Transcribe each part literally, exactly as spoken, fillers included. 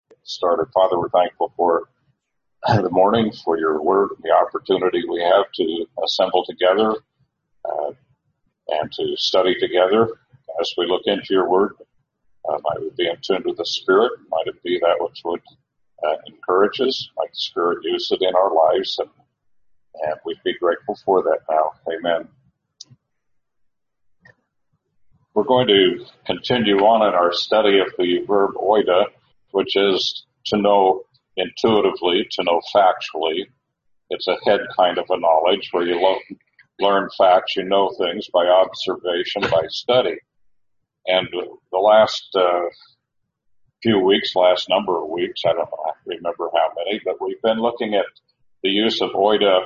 Started. Father, we're thankful for the morning, for your word, the opportunity we have to assemble together uh, and to study together. As we look into your word, uh, might we be in tune with the Spirit? Might it be that which would uh, encourage us? Might the Spirit use it in our lives? And, and we'd be grateful for that now. Amen. We're going to continue on in our study of the verb oida, which is to know intuitively, to know factually. It's a head kind of a knowledge where you lo- learn facts, you know things by observation, by study. And the last uh, few weeks, last number of weeks, I don't know, I remember how many, but we've been looking at the use of oida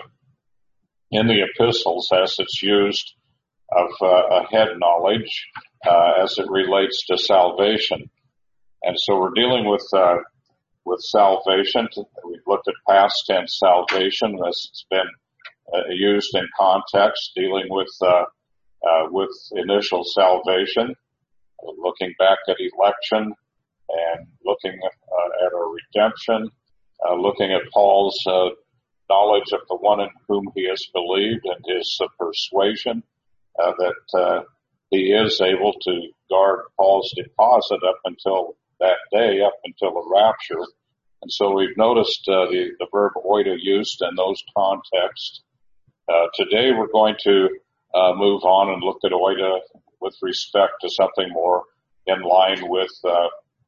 in the epistles as it's used of uh, a head knowledge uh, as it relates to salvation. And so we're dealing with uh, with salvation. We've looked at past tense salvation. This has been uh, used in context, dealing with uh, uh, with initial salvation, looking back at election, and looking uh, at our redemption, uh, looking at Paul's uh, knowledge of the one in whom he has believed and his uh, persuasion uh, that uh, he is able to guard Paul's deposit up until that day, up until the rapture. And so we've noticed uh, the, the verb oida used in those contexts. Uh, today we're going to uh, move on and look at oida with respect to something more in line with uh,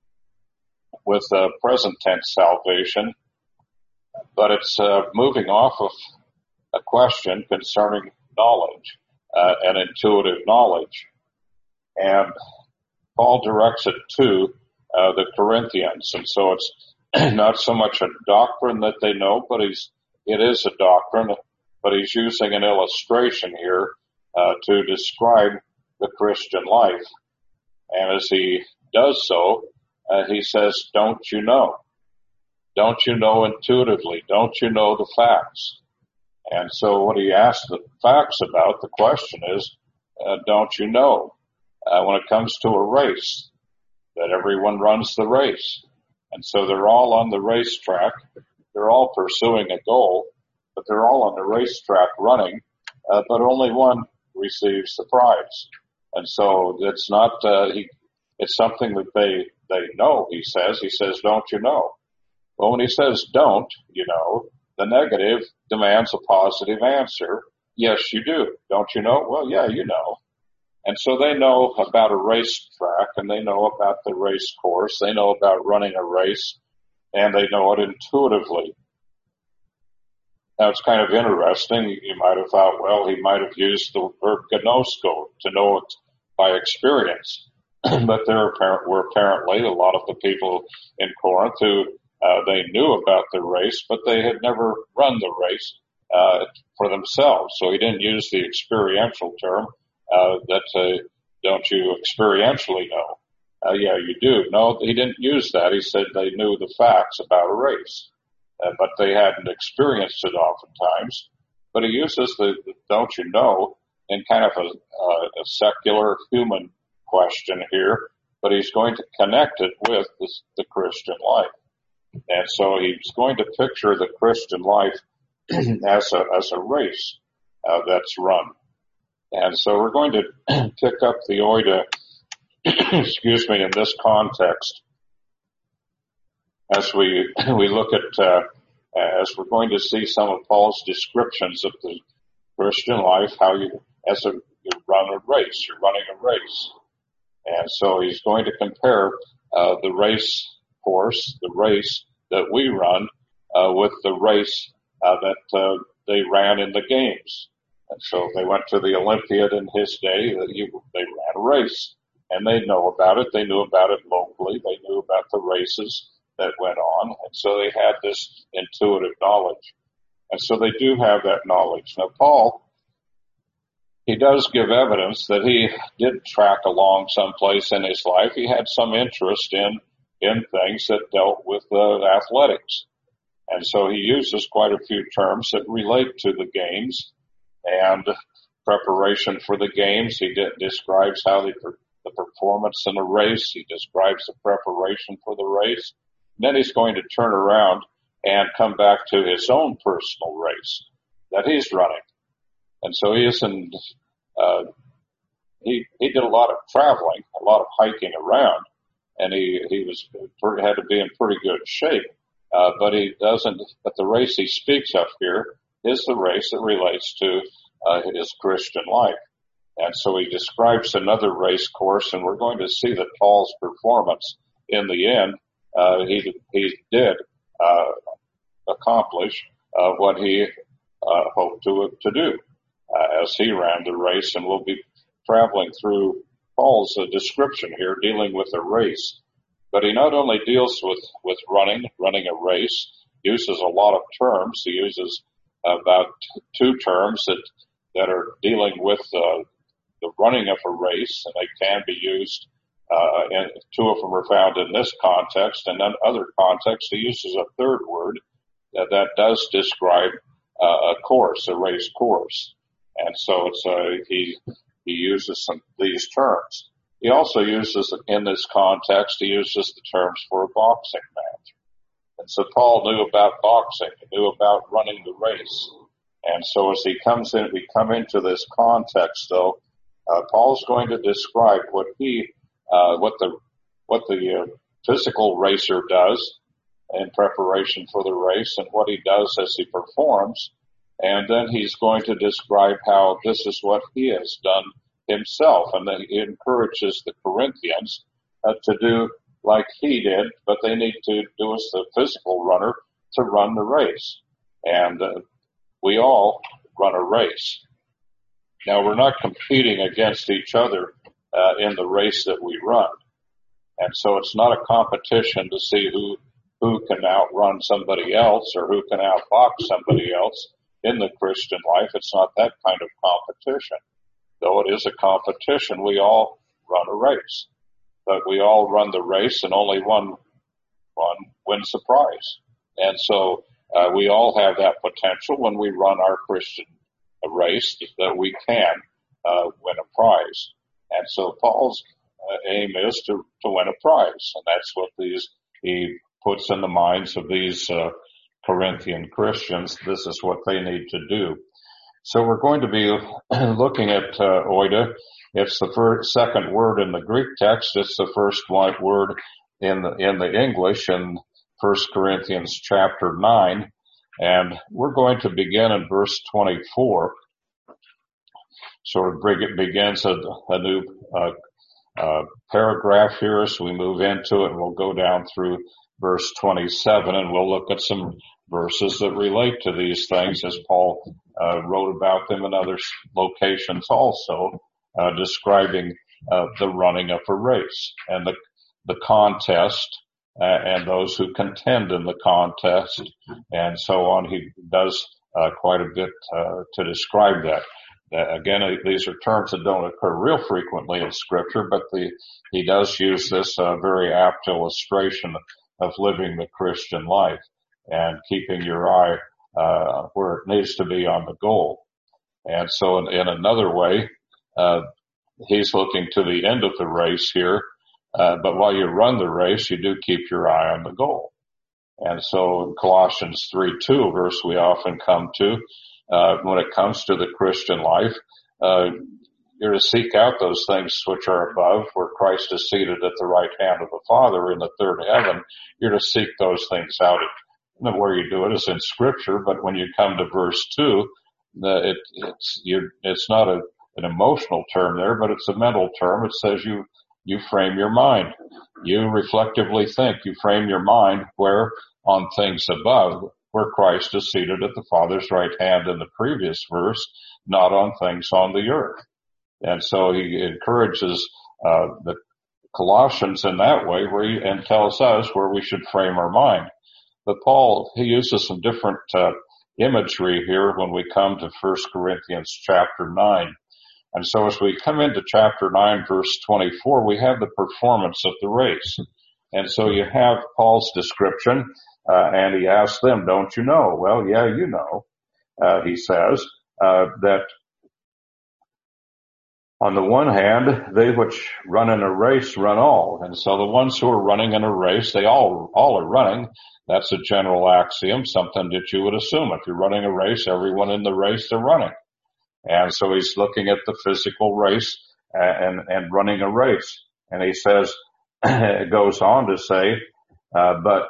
with uh, present tense salvation. But it's uh, moving off of a question concerning knowledge uh, and intuitive knowledge. And Paul directs it to uh, the Corinthians. And so it's not so much a doctrine that they know, but he's, it is a doctrine, but he's using an illustration here uh, to describe the Christian life. And as he does so, uh, he says, don't you know? Don't you know intuitively? Don't you know the facts? And so what he asks the facts about, the question is, uh, don't you know? Uh, when it comes to a race, that everyone runs the race. And so they're all on the racetrack. They're all pursuing a goal, but they're all on the racetrack running, uh, but only one receives the prize. And so it's not, uh, he, it's something that they, they know, he says. He says, don't you know? Well, when he says don't, you know, the negative demands a positive answer. Yes, you do. Don't you know? Well, yeah, you know. And so they know about a racetrack, and they know about the race course. They know about running a race, and they know it intuitively. Now, it's kind of interesting. You might have thought, well, he might have used the verb gnosko, to know it by experience. But there were apparently a lot of the people in Corinth who uh, they knew about the race, but they had never run the race uh, for themselves. So he didn't use the experiential term. Uh, that, uh, don't you experientially know? Uh, yeah, you do. No, he didn't use that. He said they knew the facts about a race, uh, but they hadn't experienced it oftentimes. But he uses the, the don't you know in kind of a, uh, a secular human question here, but he's going to connect it with the, the Christian life. And so he's going to picture the Christian life as a, as a race uh, that's run. And so we're going to pick up the oida, excuse me, in this context as we we look at, uh, as we're going to see some of Paul's descriptions of the Christian life, how you, as a, you run a race, you're running a race. And so he's going to compare uh, the race course, the race that we run, uh, with the race uh, that uh, they ran in the games. And so they went to the Olympiad in his day. He, they ran a race, and they know about it. They knew about it locally. They knew about the races that went on, and so they had this intuitive knowledge. And so they do have that knowledge. Now, Paul, he does give evidence that he did track along someplace in his life. He had some interest in in things that dealt with uh, athletics. And so he uses quite a few terms that relate to the games and preparation for the games. He de- describes how the, the performance in a race. He describes the preparation for the race. then he's going to turn around and come back to his own personal race that he's running. And so he isn't, uh, he, he did a lot of traveling, a lot of hiking around, and he, he was, had to be in pretty good shape. Uh, but he doesn't, but the race he speaks of here is the race that relates to, uh, his Christian life. And so he describes another race course, and we're going to see that Paul's performance in the end, uh, he, he did, uh, accomplish, uh, what he, uh, hoped to, to do, uh, as he ran the race. And we'll be traveling through Paul's uh, description here, dealing with a race. But he not only deals with, with running, running a race, uses a lot of terms. He uses about two terms that, that are dealing with, uh, the running of a race, and they can be used, uh, and two of them are found in this context, and then other contexts he uses a third word that, that does describe, uh, a course, a race course. And so it's, uh, he, he uses some, these terms. He also uses, in this context, he uses the terms for a boxing match. And so Paul knew about boxing, he knew about running the race. And so as he comes in, we come into this context though, Uh, Paul's going to describe what he, uh, what the, what the uh, physical racer does in preparation for the race and what he does as he performs. And then he's going to describe how this is what he has done himself. And then he encourages the Corinthians uh, to do like he did, but they need to do as the physical runner to run the race. And uh, we all run a race. Now, we're not competing against each other uh, in the race that we run. And so it's not a competition to see who who can outrun somebody else or who can outbox somebody else in the Christian life. It's not that kind of competition. Though it is a competition, we all run a race. But we all run the race and only one, one wins the prize. And so uh, we all have that potential when we run our Christian a race that we can uh, win a prize. And so Paul's uh, aim is to, to win a prize. And that's what these, he puts in the minds of these uh, Corinthian Christians. This is what they need to do. So we're going to be looking at uh, oida. It's the first, second word in the Greek text. It's the first one word in the, in the English in First Corinthians chapter nine. And we're going to begin in verse twenty-four. Sort of it begins a, a new uh, uh, paragraph here as we move into it. We'll go down through verse twenty-seven, and we'll look at some verses that relate to these things as Paul uh, wrote about them in other locations also, uh, describing uh, the running of a race and the, the contest Uh, and those who contend in the contest, and so on. He does uh, quite a bit uh, to describe that. Uh, again, uh, these are terms that don't occur real frequently in Scripture, but the, he does use this uh, very apt illustration of living the Christian life and keeping your eye uh, where it needs to be on the goal. And so in, in another way, uh, he's looking to the end of the race here. Uh, but while you run the race, you do keep your eye on the goal. And so Colossians three two, a verse we often come to, uh, when it comes to the Christian life, uh, you're to seek out those things which are above, where Christ is seated at the right hand of the Father in the third heaven. You're to seek those things out. And where you do it is in Scripture, but when you come to verse two, the, it, it's, you, it's not a, an emotional term there, but it's a mental term. It says you You frame your mind. You reflectively think. You frame your mind where on things above, where Christ is seated at the Father's right hand in the previous verse, not on things on the earth. And so he encourages uh, the Colossians in that way, where he, and tells us where we should frame our mind. But Paul, he uses some different uh, imagery here when we come to First Corinthians chapter nine. And so as we come into chapter nine, verse twenty-four, we have the performance of the race. And so you have Paul's description, uh, and he asks them, don't you know? Well, yeah, you know, uh, he says, uh, that On the one hand, they which run in a race run all. And so the ones who are running in a race, they all, all are running. That's a general axiom, something that you would assume. If you're running a race, everyone in the race, they're running. And so he's looking at the physical race and, and running a race. And he says, it goes on to say, uh, but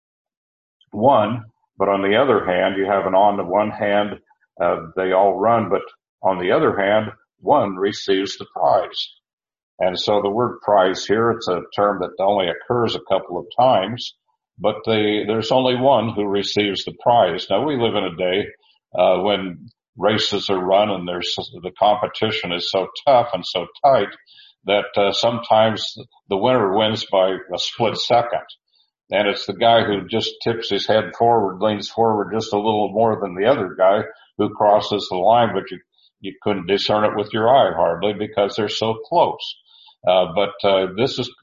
one, but on the other hand, you have an on the one hand, uh, they all run, but on the other hand, one receives the prize. And so the word prize here, it's a term that only occurs a couple of times, but they, there's only one who receives the prize. Now we live in a day, uh, when races are run and there's, the competition is so tough and so tight that, uh, sometimes the winner wins by a split second. And it's the guy who just tips his head forward, leans forward just a little more than the other guy who crosses the line, but you, you couldn't discern it with your eye hardly because they're so close. Uh, but, uh, this is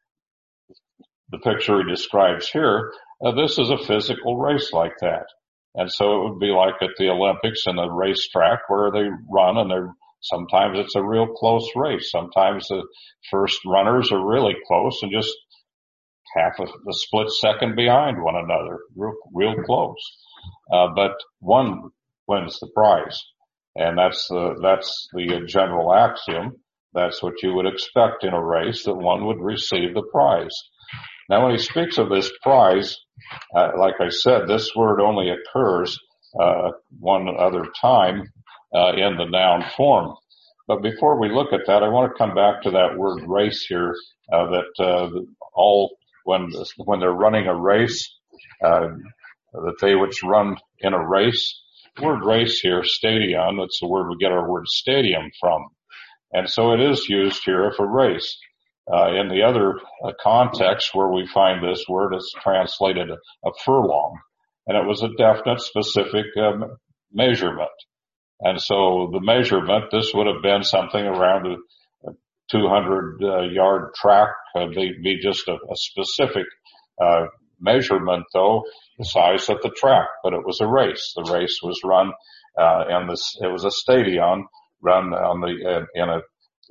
the picture he describes here. Uh, this is a physical race like that. And so it would be like at the Olympics and the racetrack where they run and they're, sometimes it's a real close race. Sometimes the first runners are really close and just half a, a split second behind one another, real, real close. Uh, but one wins the prize. And that's the, that's the general axiom. That's what you would expect in a race, that one would receive the prize. Now when he speaks of this prize, uh, like I said, this word only occurs, uh, one other time, uh, in the noun form. But before we look at that, I want to come back to that word race here, uh, that, uh, all, when, when they're running a race, uh, that they which run in a race, the word race here, stadion, that's the word we get our word stadium from. And so it is used here for race. Uh, in the other uh, context where we find this word, it's translated a, a furlong. And it was a definite, specific um, measurement. And so the measurement, this would have been something around a, a two hundred uh, yard track. Uh, be, be just a, a specific uh, measurement, though, the size of the track. But it was a race. The race was run, uh, and this, it was a stadion run on the, uh, in a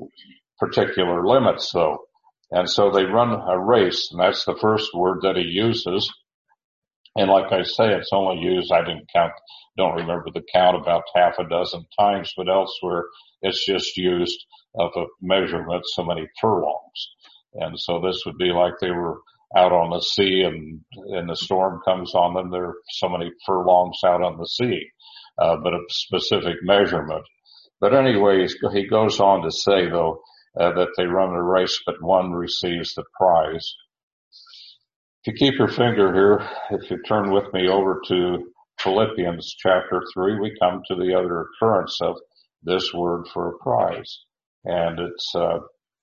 particular limits, though. And so they run a race, and that's the first word that he uses. And like I say, it's only used, I didn't count, don't remember the count, about half a dozen times, but elsewhere it's just used of a measurement, so many furlongs. And so this would be like they were out on the sea and, and the storm comes on them. There are so many furlongs out on the sea, uh, but a specific measurement. But anyway, he goes on to say, though, uh, that they run a race, but one receives the prize. If you keep your finger here, if you turn with me over to Philippians chapter three, we come to the other occurrence of this word for a prize. And it's, uh,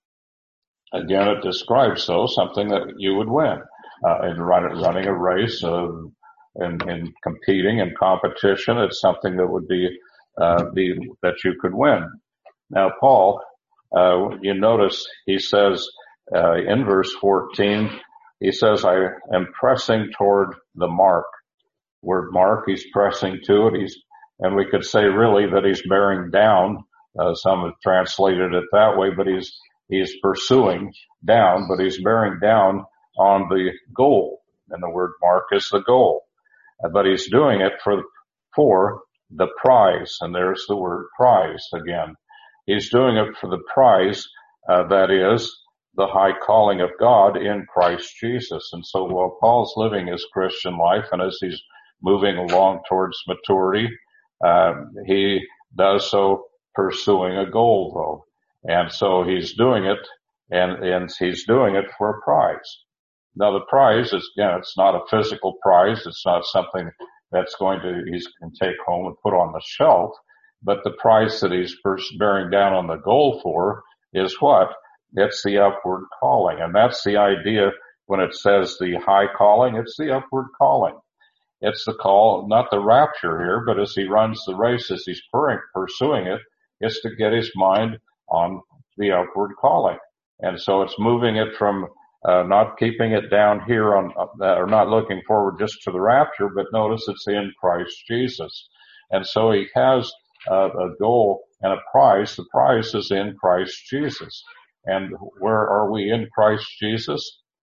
again, it describes, though, something that you would win, uh, in run, running a race, uh, and, and competing in competition. It's something that would be, uh, be, that you could win. Now, Paul, uh, you notice he says, uh, in verse fourteen, he says, I am pressing toward the mark. Word mark, he's pressing to it. He's, and we could say really that he's bearing down. Uh, some have translated it that way, but he's, he's pursuing down, but he's bearing down on the goal. And the word mark is the goal. Uh, but he's doing it for, for the prize. And there's the word prize again. He's doing it for the prize, uh, that is, the high calling of God in Christ Jesus. And so while Paul's living his Christian life and as he's moving along towards maturity, uh, he does so pursuing a goal, though. And so he's doing it, and, and he's doing it for a prize. Now the prize is, again, it's not a physical prize. It's not something that's going to, he's going to take home and put on the shelf. But the prize that he's bearing down on the goal for is what? It's the upward calling. And that's the idea when it says the high calling, it's the upward calling. It's the call, not the rapture here, but as he runs the race, as he's pursuing it, it's to get his mind on the upward calling. And so it's moving it from, uh, not keeping it down here on, uh, or not looking forward just to the rapture, but notice it's in Christ Jesus. And so he has uh, a goal And a prize, the prize is in Christ Jesus. And where are we in Christ Jesus?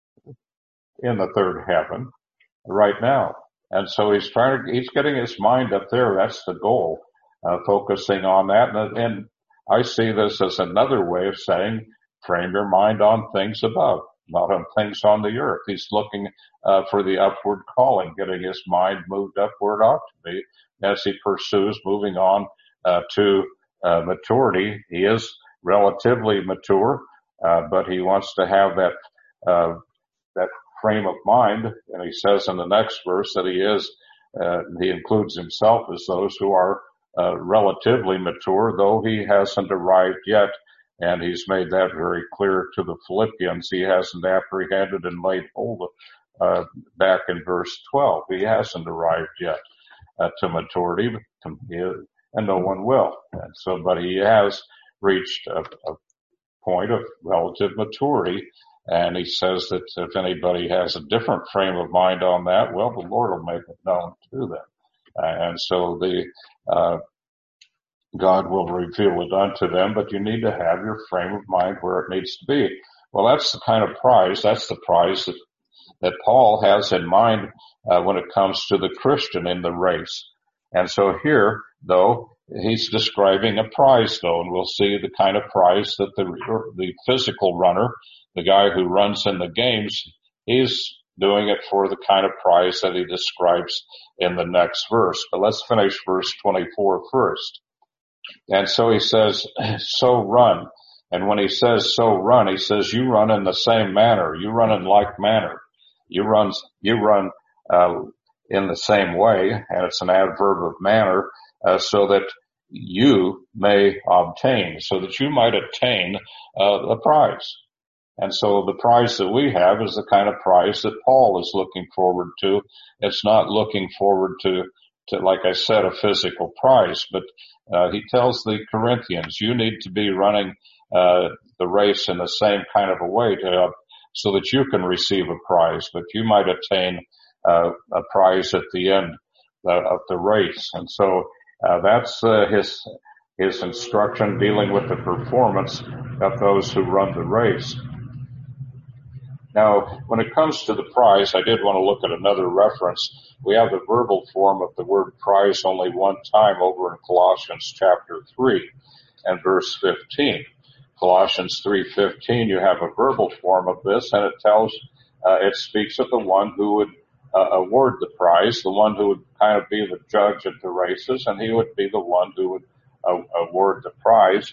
In the third heaven right now. And so he's trying to, he's getting his mind up there. That's the goal, uh, focusing on that. And, and I see this as another way of saying, frame your mind on things above, not on things on the earth. He's looking uh, for the upward calling, getting his mind moved up where it ought to be as he pursues moving on uh, to uh, maturity. He is relatively mature, uh, but he wants to have that uh, that frame of mind. And he says in the next verse that he is, uh, he includes himself as those who are uh, relatively mature, though he hasn't arrived yet. And he's made that very clear to the Philippians. He hasn't apprehended and laid hold of, uh, back in verse twelve. He hasn't arrived yet uh, to maturity, and no one will. And so, but he has reached a, a point of relative maturity. And he says that if anybody has a different frame of mind on that, well, the Lord will make it known to them. And so the, uh, God will reveal it unto them, but you need to have your frame of mind where it needs to be. Well, that's the kind of prize, that's the prize that, that Paul has in mind, uh, when it comes to the Christian in the race. And so here, though, he's describing a prize, though, and we'll see the kind of prize that the, the physical runner, the guy who runs in the games, he's doing it for the kind of prize that he describes in the next verse. But let's finish verse twenty-four first. And so he says, so run. And when he says so run, he says you run in the same manner. You run in like manner. You run, you run, uh, in the same way. And it's an adverb of manner, uh, so that you may obtain, so that you might attain, uh, a prize. And so the prize that we have is the kind of prize that Paul is looking forward to. It's not looking forward to, to, like I said, a physical prize, but uh, he tells the Corinthians, you need to be running uh the race in the same kind of a way to, uh, so that you can receive a prize, but you might attain uh, a prize at the end uh, of the race. And so uh, that's uh, his his instruction dealing with the performance of those who run the race. Now, when it comes to the prize, I did want to look at another reference. We have the verbal form of the word prize only one time over in Colossians chapter three and verse fifteen. Colossians three fifteen, you have a verbal form of this, and it tells, uh, it speaks of the one who would uh, award the prize, the one who would kind of be the judge at the races, and he would be the one who would uh, award the prize.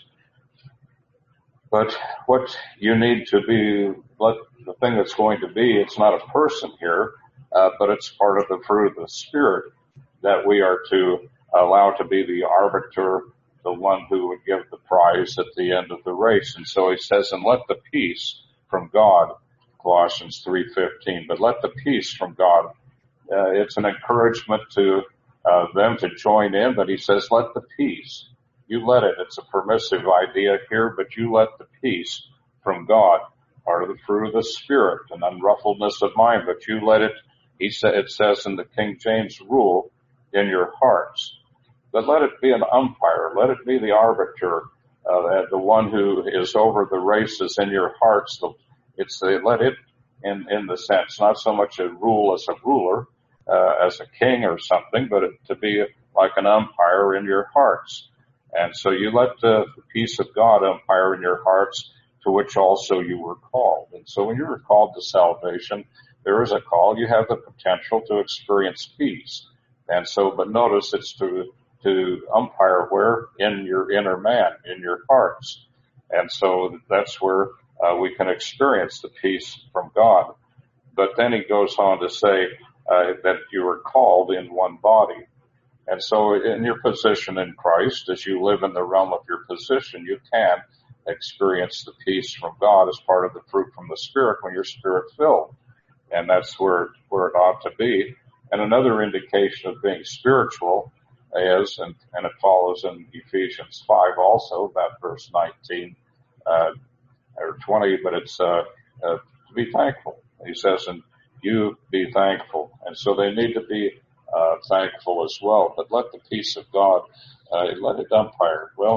But what you need to be, let the thing that's going to be, it's not a person here, uh, but it's part of the fruit of the Spirit that we are to allow to be the arbiter, the one who would give the prize at the end of the race. And so he says, and let the peace from God, Colossians three fifteen, but let the peace from God. Uh, it's an encouragement to uh, them to join in, but he says, let the peace. You let it. It's a permissive idea here, but you let the peace from God, part of the fruit of the Spirit, an unruffledness of mind, but you let it, he said, it says in the King James, rule in your hearts. But let it be an umpire. Let it be the arbiter, uh, the one who is over the races in your hearts. It's the, let it, in, in the sense, not so much a rule as a ruler, uh, as a king or something, but it, to be like an umpire in your hearts. And so you let the, the peace of God umpire in your hearts, to which also you were called. And so when you were called to salvation, there is a call. You have the potential to experience peace. And so, but notice it's to, to umpire where? In your inner man, in your hearts. And so that's where uh, we can experience the peace from God. But then he goes on to say uh, that you were called in one body. And so in your position in Christ, as you live in the realm of your position, you can experience the peace from God as part of the fruit from the Spirit when you're Spirit-filled. And that's where, where it ought to be. And another indication of being spiritual is, and, and it follows in Ephesians five also, about verse nineteen, uh, or twenty, but it's, uh, uh, to be thankful. He says, and you be thankful. And so they need to be Uh, thankful as well, but let the peace of God, uh, let it umpire. Well,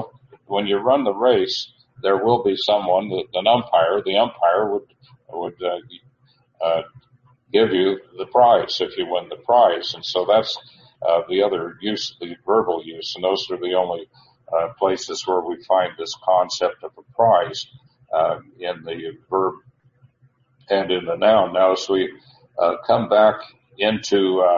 when you run the race, there will be someone, an umpire. The umpire would would uh, uh, give you the prize if you win the prize, and so that's uh, the other use, the verbal use, and those are the only uh, places where we find this concept of a prize uh, in the verb and in the noun. Now, as we uh, come back into uh,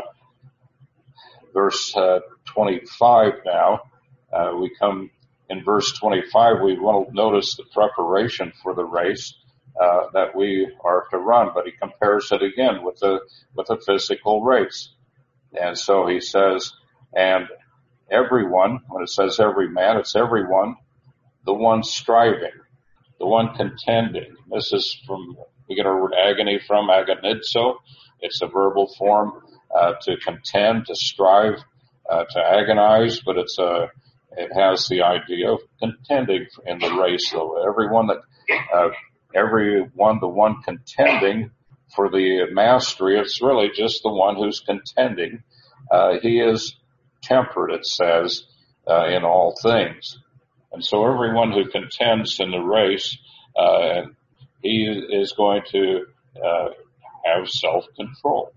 verse uh, twenty-five now, uh, we come in verse twenty-five, we will notice the preparation for the race uh, that we are to run, but he compares it again with a, with a physical race. And so he says, and everyone, when it says every man, it's everyone, the one striving, the one contending. This is from, we get our word agony from, agonizo. It's a verbal form uh, to contend, to strive, uh, to agonize, but it's a, it has the idea of contending in the race, though. Everyone that, uh, everyone, the one contending for the mastery, it's really just the one who's contending. Uh, he is temperate, it says, uh, in all things. And so everyone who contends in the race, uh, he is going to, uh, have self-control.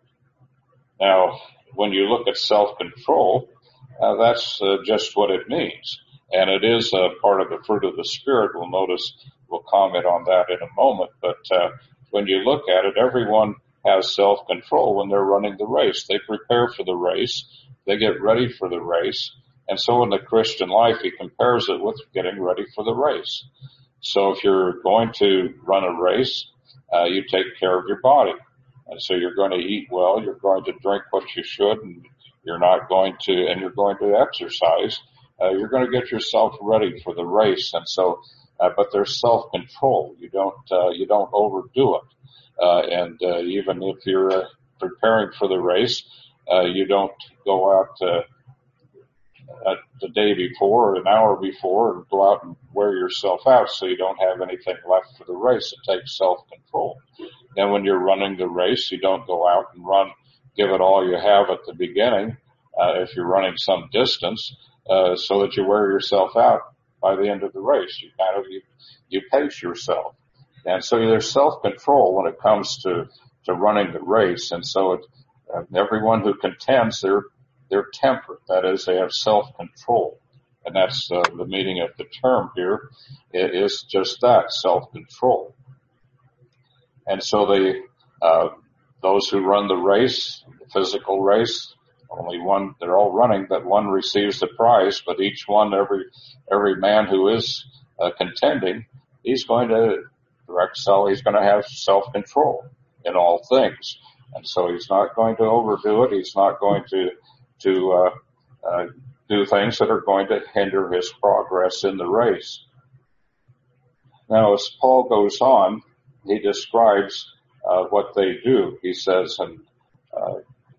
Now, when you look at self-control, uh, that's uh, just what it means. And it is a part of the fruit of the Spirit. We'll notice, we'll comment on that in a moment. But uh, when you look at it, everyone has self-control when they're running the race. They prepare for the race. They get ready for the race. And so in the Christian life, he compares it with getting ready for the race. So if you're going to run a race, uh, you take care of your body. And so you're going to eat well, you're going to drink what you should, and you're not going to, and you're going to exercise. Uh, you're going to get yourself ready for the race. And so, uh, but there's self-control. You don't, uh, you don't overdo it. Uh, and, uh, even if you're uh, preparing for the race, uh, you don't go out, uh, Uh, the day before or an hour before and go out and wear yourself out so you don't have anything left for the race. It takes self-control. Then when you're running the race, you don't go out and run, give it all you have at the beginning, uh, if you're running some distance, uh, so that you wear yourself out by the end of the race. You kind of, you, you pace yourself. And so there's self-control when it comes to, to running the race. And so it, uh, everyone who contends, they're They're temperate. That is, they have self-control. And that's uh, the meaning of the term here. It is just that, self-control. And so they, uh, those who run the race, the physical race, only one, they're all running, but one receives the prize, but each one, every, every man who is uh, contending, he's going to direct self, he's going to have self-control in all things. And so he's not going to overdo it. He's not going to to uh, uh, do things that are going to hinder his progress in the race. Now, as Paul goes on, he describes uh, what they do. He says, and uh,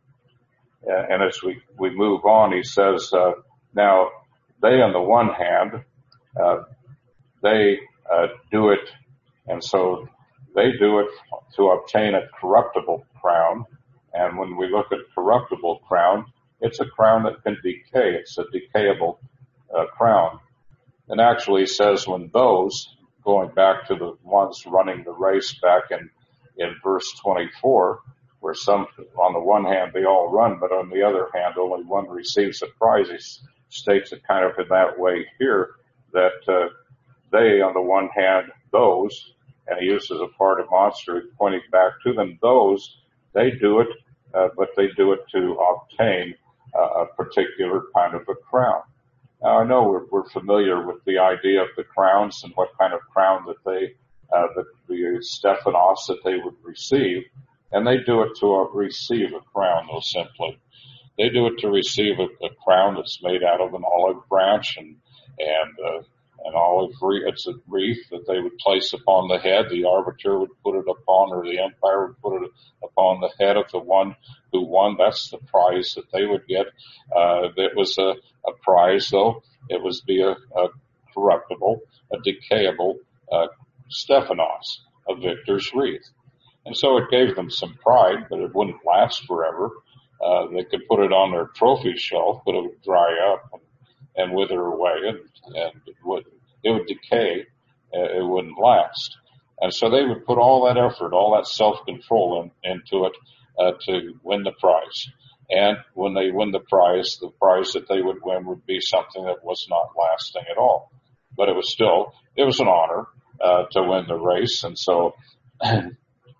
and as we, we move on, he says, uh, now, they on the one hand, uh, they uh, do it, and so they do it to obtain a corruptible crown. And when we look at corruptible crown, it's a crown that can decay. It's a decayable uh, crown. And actually says when those, going back to the ones running the race back in, in verse twenty-four, where some, on the one hand, they all run, but on the other hand, only one receives the prize. He states it kind of in that way here, that uh, they, on the one hand, those, and he uses a part of monster pointing back to them, those, they do it, uh, but they do it to obtain Uh, a particular kind of a crown. Now, I know we're, we're familiar with the idea of the crowns and what kind of crown that they, uh, the, the Stephanos that they would receive, and they do it to uh, receive a crown, though, simply. They do it to receive a, a crown that's made out of an olive branch and, and, uh, an olive wreath. It's a wreath that they would place upon the head. The arbiter would put it upon, or the umpire would put it upon the head of the one who won. That's the prize that they would get. Uh, it was a, a prize, though. It was be a, a corruptible, a decayable, uh, Stephanos, a victor's wreath. And so it gave them some pride, but it wouldn't last forever. Uh, they could put it on their trophy shelf, but it would dry up. And, and wither away, and, and it would it would decay. Uh, it wouldn't last. And so they would put all that effort, all that self-control in, into it uh, to win the prize. And when they win the prize, the prize that they would win would be something that was not lasting at all. But it was still, it was an honor uh, to win the race. And so in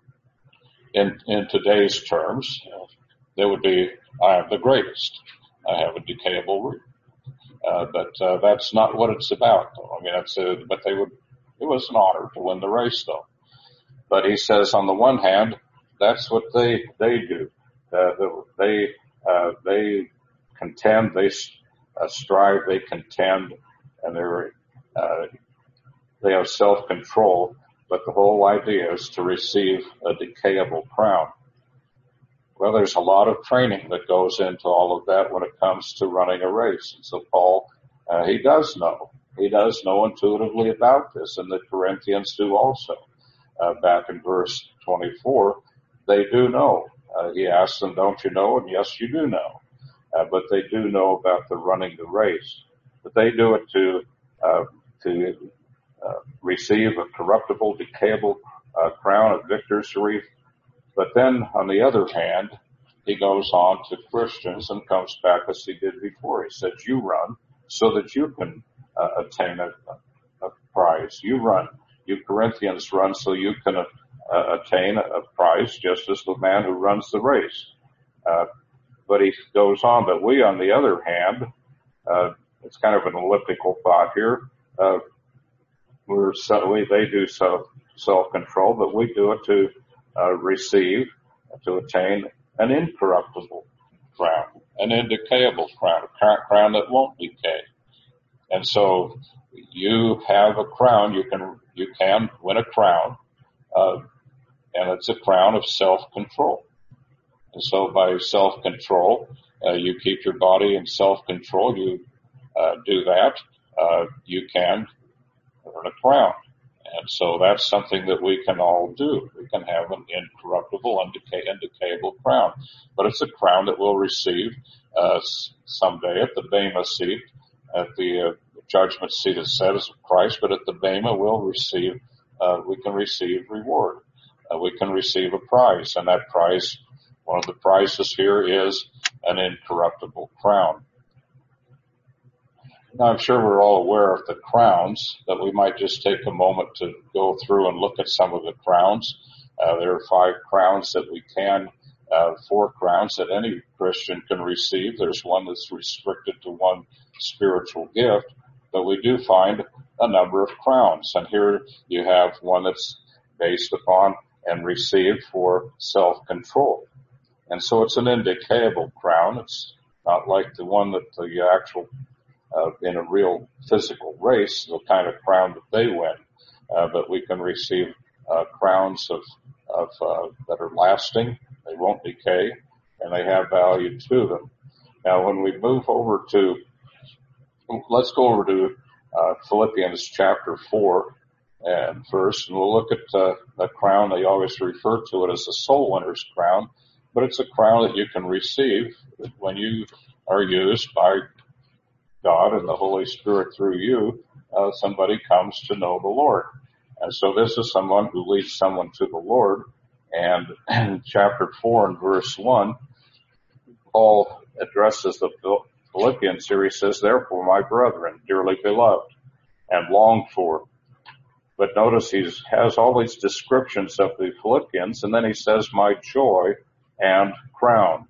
in today's terms, uh, there would be, I am the greatest. I have a decayable root. Uh, but uh, that's not what it's about, though. I mean, that's a, but they would, it was an honor to win the race, though. But he says, on the one hand, that's what they they do. Uh, they uh, they contend, they uh, strive, they contend, and they're uh, they have self-control. But the whole idea is to receive a decayable crown. Well, there's a lot of training that goes into all of that when it comes to running a race. And so Paul, uh, he does know. He does know intuitively about this, and the Corinthians do also. Uh, back in verse twenty-four, they do know. Uh, he asks them, don't you know? And yes, you do know. Uh, but they do know about the running the race. But they do it to uh, to uh, receive a corruptible, decayable uh, crown of victory. But then, on the other hand, he goes on to Christians and comes back as he did before. He said, you run so that you can uh, attain a, a prize. You run. You Corinthians run so you can uh, attain a, a prize, just as the man who runs the race. Uh, but he goes on, but we, on the other hand, uh, it's kind of an elliptical thought here. Uh, we're so, we, they do self, self-control, but we do it to Uh, receive, to attain an incorruptible crown, an indecayable crown, a crown that won't decay. And so you have a crown, you can, you can win a crown, uh, and it's a crown of self-control. And so by self-control, uh, you keep your body in self-control, you, uh, do that, uh, you can earn a crown. And so that's something that we can all do. We can have an incorruptible, undecay- undecayable crown. But it's a crown that we'll receive uh, someday at the Bema seat, at the uh, judgment seat, it says, of Christ. But at the Bema, we'll receive, uh, we can receive reward. Uh, we can receive a prize. And that prize, one of the prizes here is an incorruptible crown. Now, I'm sure we're all aware of the crowns, but we might just take a moment to go through and look at some of the crowns. Uh, there are five crowns that we can, uh, four crowns that any Christian can receive. There's one that's restricted to one spiritual gift, but we do find a number of crowns. And here you have one that's based upon and received for self-control. And so it's an indecayable crown. It's not like the one that the actual Uh, in a real physical race, the kind of crown that they win, uh, but we can receive uh, crowns of, of uh, that are lasting. They won't decay, and they have value to them. Now, when we move over to, let's go over to uh, Philippians chapter four and first, and we'll look at uh, a crown. They always refer to it as a soul winner's crown, but it's a crown that you can receive when you are used by God and the Holy Spirit through you, uh, somebody comes to know the Lord. And so this is someone who leads someone to the Lord. And in chapter four and verse one, Paul addresses the Philippians here. He says, therefore, my brethren, dearly beloved and longed for. But notice he has all these descriptions of the Philippians, and then he says, my joy and crown.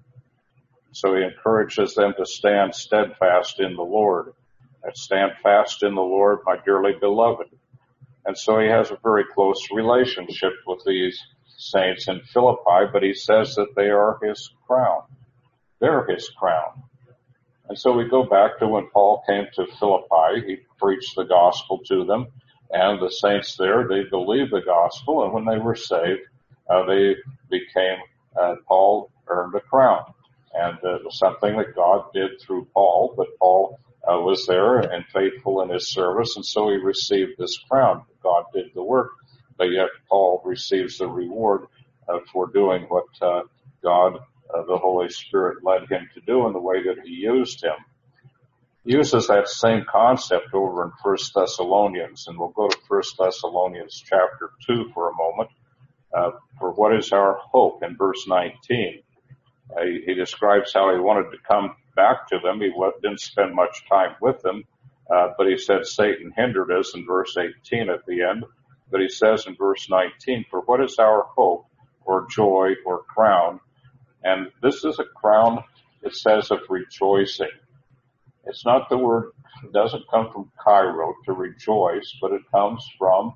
So he encourages them to stand steadfast in the Lord. And stand fast in the Lord, my dearly beloved. And so he has a very close relationship with these saints in Philippi, but he says that they are his crown. They're his crown. And so we go back to when Paul came to Philippi. He preached the gospel to them, and the saints there, they believed the gospel, and when they were saved, uh, they became, uh, Paul earned a crown. And uh, it was something that God did through Paul, but Paul uh, was there and faithful in his service, and so he received this crown. God did the work, but yet Paul receives the reward uh, for doing what uh, God, uh, the Holy Spirit, led him to do in the way that he used him. uses that same concept over in First Thessalonians, and we'll go to First Thessalonians chapter two for a moment. Uh, for what is our hope in verse nineteen? Uh, he, he describes how he wanted to come back to them. He w- didn't spend much time with them, uh, but he said Satan hindered us in verse eighteen at the end. But he says in verse nineteen, for what is our hope or joy or crown? And this is a crown, it says, of rejoicing. It's not the word, it doesn't come from Cairo, to rejoice, but it comes from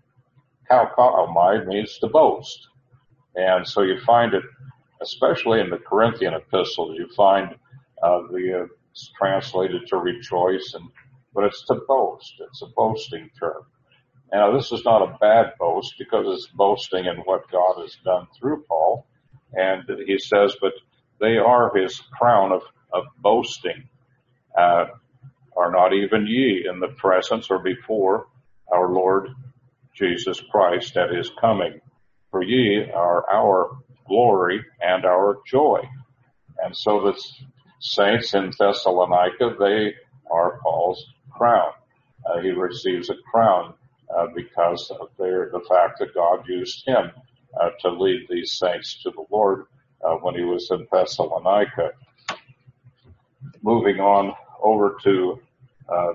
Kalkaomai, means to boast. And so you find it, especially in the Corinthian epistles, you find uh, the uh, it's translated to rejoice, and but it's to boast. It's a boasting term. Now, this is not a bad boast because it's boasting in what God has done through Paul. And he says, but they are his crown of, of boasting. Uh, are not even ye in the presence or before our Lord Jesus Christ at his coming. For ye are our glory and our joy. And so the saints in Thessalonica, they are Paul's crown. Uh, he receives a crown uh, because of their, the fact that God used him uh, to lead these saints to the Lord uh, when he was in Thessalonica. Moving on over to uh,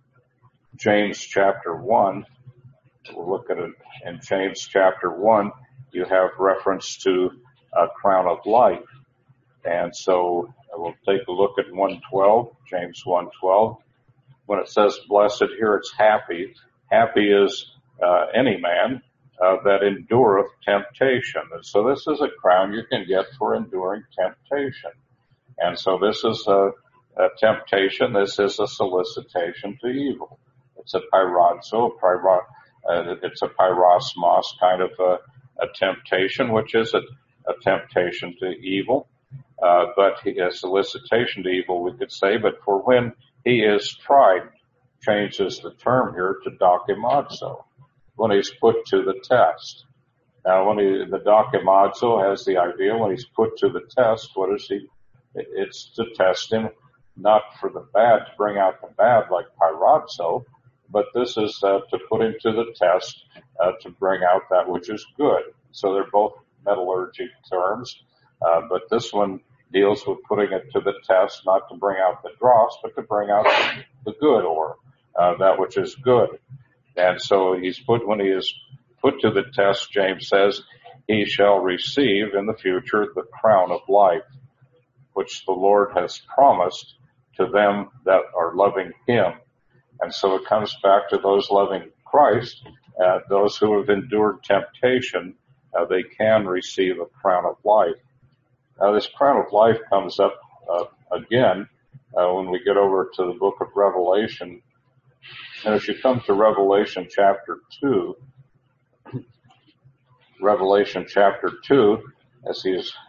James chapter one, we'll look at it in James chapter one. You have reference to a crown of life. And so we'll take a look at one twelve, James one twelve. When it says blessed, here it's happy. Happy is uh, any man uh, that endureth temptation. And so this is a crown you can get for enduring temptation. And so this is a, a temptation. This is a solicitation to evil. It's a pyrazo, pyro, uh, it's a pyrosmos kind of a, a temptation, which is a, a temptation to evil. Uh, but he, a solicitation to evil, we could say, but for when he is tried, changes the term here to dokimazo, when he's put to the test. Now, when he, the dokimazo has the idea, when he's put to the test, what is he? It's to test him, not for the bad, to bring out the bad like pyrazo, but this is uh, to put him to the test, uh, to bring out that which is good. So they're both metallurgic terms, uh, but this one deals with putting it to the test, not to bring out the dross, but to bring out the good ore, uh, that which is good. And so he's put, when he is put to the test, James says, he shall receive in the future the crown of life, which the Lord has promised to them that are loving him. And so it comes back to those loving Christ, uh, those who have endured temptation, uh, they can receive a crown of life. Now, this crown of life comes up uh, again uh, when we get over to the book of Revelation. And as you come to Revelation chapter two, Revelation chapter two, as he is,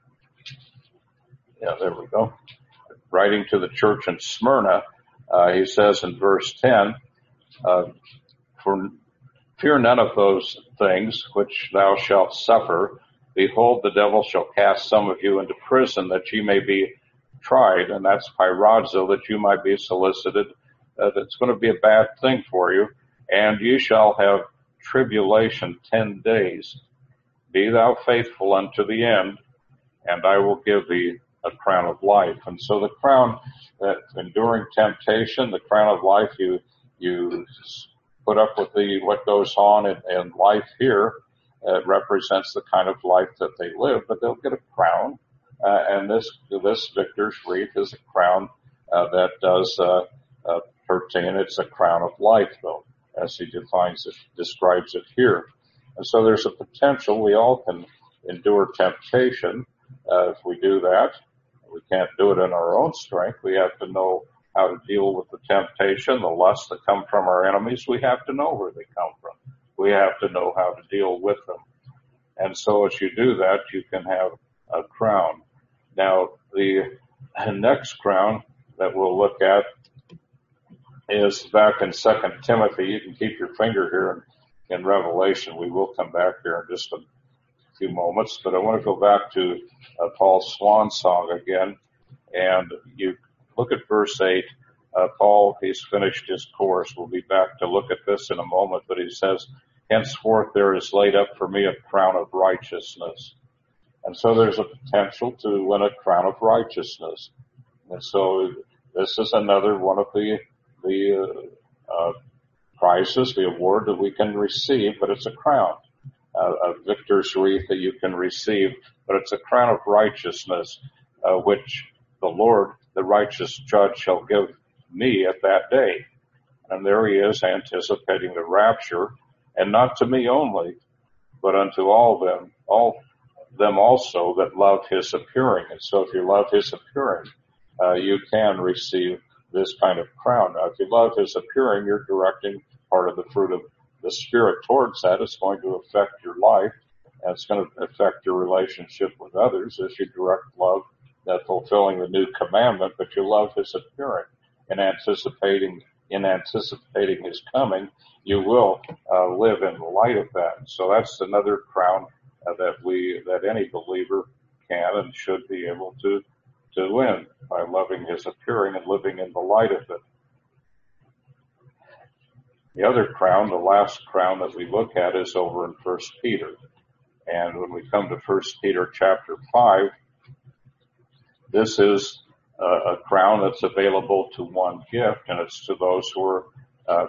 yeah, there we go, writing to the church in Smyrna, uh, he says in verse ten, uh, for fear none of those things which thou shalt suffer. Behold, the devil shall cast some of you into prison that ye may be tried, and that's pyrazo, that you might be solicited. Uh, that's going to be a bad thing for you. And ye shall have tribulation ten days. Be thou faithful unto the end, and I will give thee a crown of life. And so the crown, that enduring temptation, the crown of life, you you put up with the what goes on in, in life here. It represents the kind of life that they live, but they'll get a crown. Uh, and this this victor's wreath is a crown uh, that does uh, uh, pertain. It's a crown of life, though, as he defines it, describes it here. And so there's a potential. We all can endure temptation. Uh, if we do that, we can't do it in our own strength. We have to know how to deal with the temptation, the lusts that come from our enemies. We have to know where they come from. We have to know how to deal with them. And so as you do that, you can have a crown. Now, the next crown that we'll look at is back in Second Timothy. You can keep your finger here in, in Revelation. We will come back here in just a few moments, but I want to go back to uh, Paul's swan song again. And you look at verse eight. uh, Paul, he's finished his course. We'll be back to look at this in a moment, but he says, henceforth there is laid up for me a crown of righteousness. And so there's a potential to win a crown of righteousness. And so this is another one of the, the, uh, uh, prizes, the award that we can receive, but it's a crown, uh, a victor's wreath that you can receive, but it's a crown of righteousness, uh, which the Lord, the righteous judge, shall give me at that day. And there he is, anticipating the rapture, and not to me only, but unto all them, all them also that love his appearing. And so if you love his appearing, uh, you can receive this kind of crown. Now, if you love his appearing, you're directing part of the fruit of the Spirit towards that. It's going to affect your life, and it's going to affect your relationship with others as you direct love, that fulfilling the new commandment, but you love his appearing. And anticipating, in anticipating his coming, you will uh, live in the light of that. So that's another crown uh, that we, that any believer can and should be able to to win by loving his appearing and living in the light of it. The other crown, the last crown that we look at, is over in First Peter. And when we come to First Peter chapter five, this is a, a crown that's available to one gift, and it's to those who are, uh,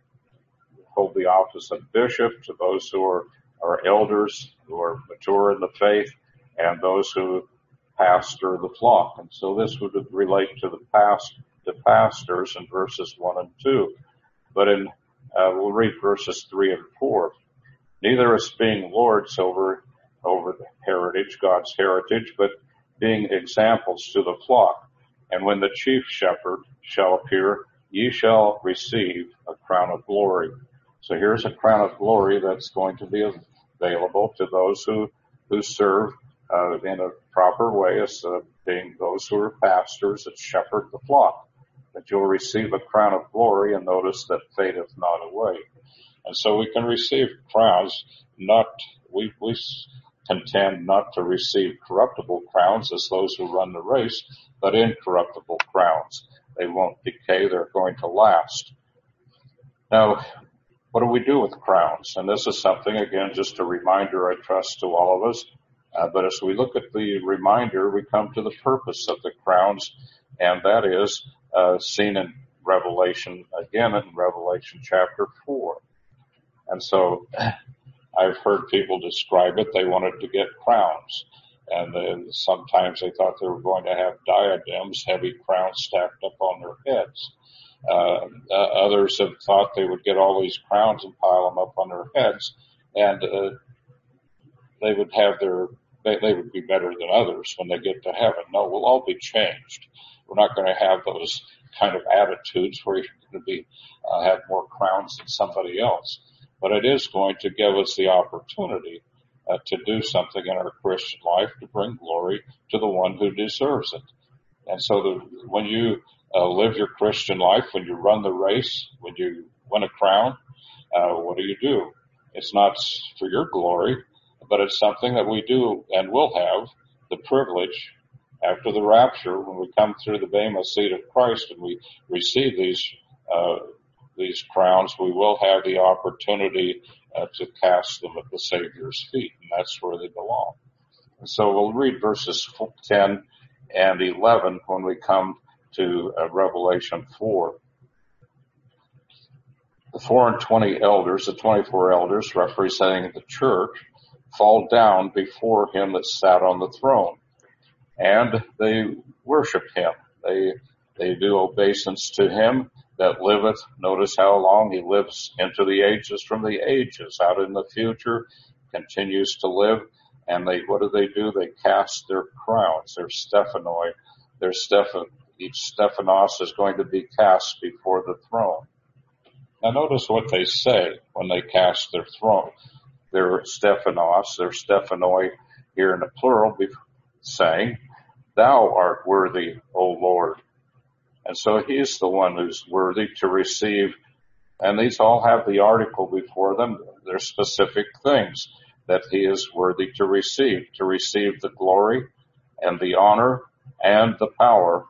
hold the office of bishop, to those who are, are elders, who are mature in the faith, and those who pastor the flock. And so this would relate to the past, the pastors in verses one and two. But in, uh, we'll read verses three and four. Neither as being lords over, over the heritage, God's heritage, but being examples to the flock. And when the chief shepherd shall appear, ye shall receive a crown of glory. So here's a crown of glory that's going to be available to those who, who serve Uh, in a proper way, as uh, being those who are pastors that shepherd the flock, that you'll receive a crown of glory, and notice that fadeth not away. And so we can receive crowns, not, we, we contend not to receive corruptible crowns as those who run the race, but incorruptible crowns. They won't decay, they're going to last. Now, what do we do with crowns? And this is something, again, just a reminder, I trust, to all of us. Uh, but as we look at the reminder, we come to the purpose of the crowns, and that is uh, seen in Revelation, again in Revelation chapter four. And so I've heard people describe it. They wanted to get crowns, and then sometimes they thought they were going to have diadems, heavy crowns stacked up on their heads. Uh, uh, others have thought they would get all these crowns and pile them up on their heads, and uh, they would have their, they, they would be better than others when they get to heaven. No, we'll all be changed. We're not going to have those kind of attitudes where you're going to be, uh, have more crowns than somebody else. But it is going to give us the opportunity uh, to do something in our Christian life to bring glory to the one who deserves it. And so the, when you uh, live your Christian life, when you run the race, when you win a crown, uh, what do you do? It's not for your glory, but it's something that we do and will have the privilege after the rapture, when we come through the Bema seat of Christ and we receive these uh, these crowns, we will have the opportunity uh, to cast them at the Savior's feet, and that's where they belong. And so we'll read verses ten and eleven when we come to uh, Revelation four. The four and twenty elders, the twenty-four elders representing the church, fall down before him that sat on the throne, and they worship him. They they do obeisance to him that liveth. Notice how long he lives into the ages from the ages, out in the future, continues to live. And they, what do they do? They cast their crowns, their Stephanoi, their Stephan, each Stephanos is going to be cast before the throne. Now notice what they say when they cast their throne. Their Stephanos, their Stephanoi here in the plural, saying, Thou art worthy, O Lord. And so he's the one who's worthy to receive, and these all have the article before them. They're specific things that he is worthy to receive, to receive the glory and the honor and the power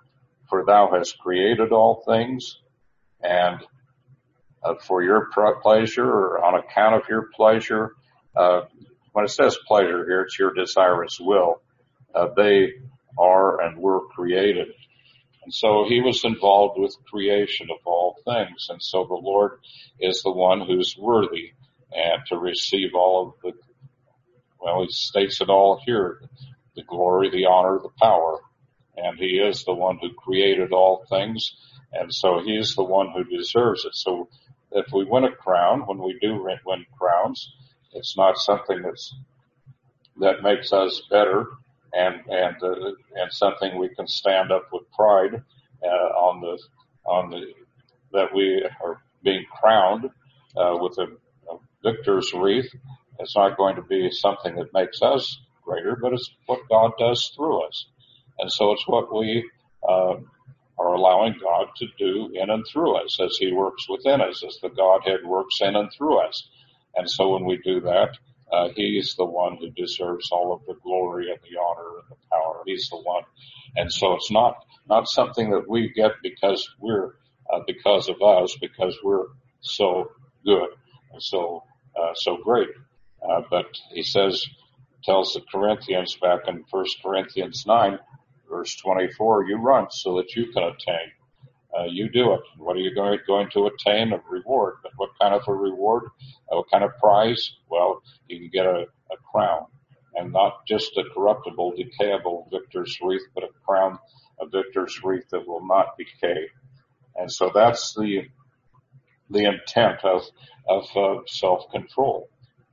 for thou hast created all things, and uh, for your pleasure, or on account of your pleasure, uh, when it says pleasure here, it's your desirous will. Uh, they are and were created. And so he was involved with creation of all things. And so the Lord is the one who's worthy and to receive all of the, well, he states it all here, the glory, the honor, the power. And he is the one who created all things. And so he is the one who deserves it. So if we win a crown, when we do win crowns, it's not something that's, that makes us better and, and, uh, and something we can stand up with pride, uh, on the, on the, that we are being crowned, uh, with a, a victor's wreath. It's not going to be something that makes us greater, but it's what God does through us. And so it's what we, uh, are allowing God to do in and through us as he works within us, as the Godhead works in and through us. And so when we do that, uh, he's the one who deserves all of the glory and the honor and the power. He's the one. And so it's not, not something that we get because we're, uh, because of us, because we're so good and so, uh, so great. Uh, but he says, tells the Corinthians back in First Corinthians nine, verse twenty-four, you run so that you can attain. Uh, you do it. What are you going, going to attain? A reward. But what kind of a reward? Uh, what kind of prize? Well, you can get a, a crown. And not just a corruptible, decayable victor's wreath, but a crown, a victor's wreath that will not decay. And so that's the the intent of, of uh, self-control.